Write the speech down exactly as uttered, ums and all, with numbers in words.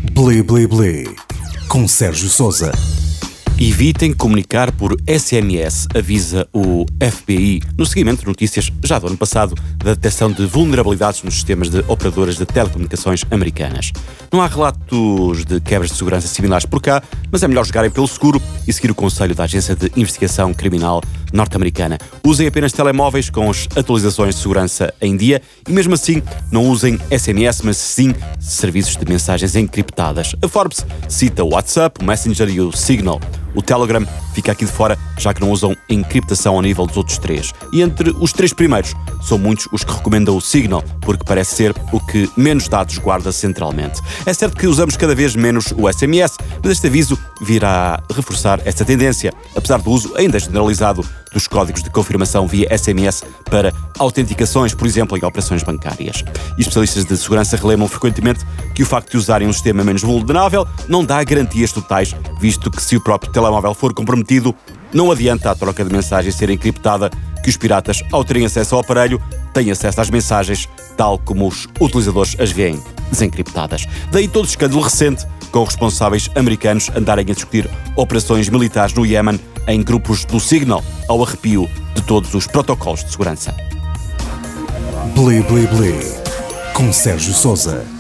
Bli Bli Bli, com Sérgio Sousa. Evitem comunicar por S M S, avisa o F B I, no seguimento de notícias já do ano passado da detecção de vulnerabilidades nos sistemas de operadoras de telecomunicações americanas. Não há relatos de quebras de segurança similares por cá, mas é melhor jogarem pelo seguro e seguir o conselho da Agência de Investigação Criminal norte-americana. Usem apenas telemóveis com as atualizações de segurança em dia e, mesmo assim, não usem S M S, mas sim serviços de mensagens encriptadas. A Forbes cita o WhatsApp, o Messenger e o Signal. O Telegram fica aqui de fora, já que não usam encriptação ao nível dos outros três. E entre os três primeiros, são muitos os que recomendam o Signal, porque parece ser o que menos dados guarda centralmente. É certo que usamos cada vez menos o S M S, mas este aviso virá reforçar essa tendência, apesar do uso ainda generalizado dos códigos de confirmação via S M S para autenticações, por exemplo, em operações bancárias. E especialistas de segurança relembram frequentemente que o facto de usarem um sistema menos vulnerável não dá garantias totais, visto que se o próprio telemóvel for comprometido, não adianta a troca de mensagens ser encriptada, que os piratas, ao terem acesso ao aparelho, têm acesso às mensagens, tal como os utilizadores as veem desencriptadas. Daí todo o escândalo recente com os responsáveis americanos andarem a discutir operações militares no Iémen em grupos do Signal, ao arrepio de todos os protocolos de segurança. Bli Bli Bli, com Sérgio Sousa.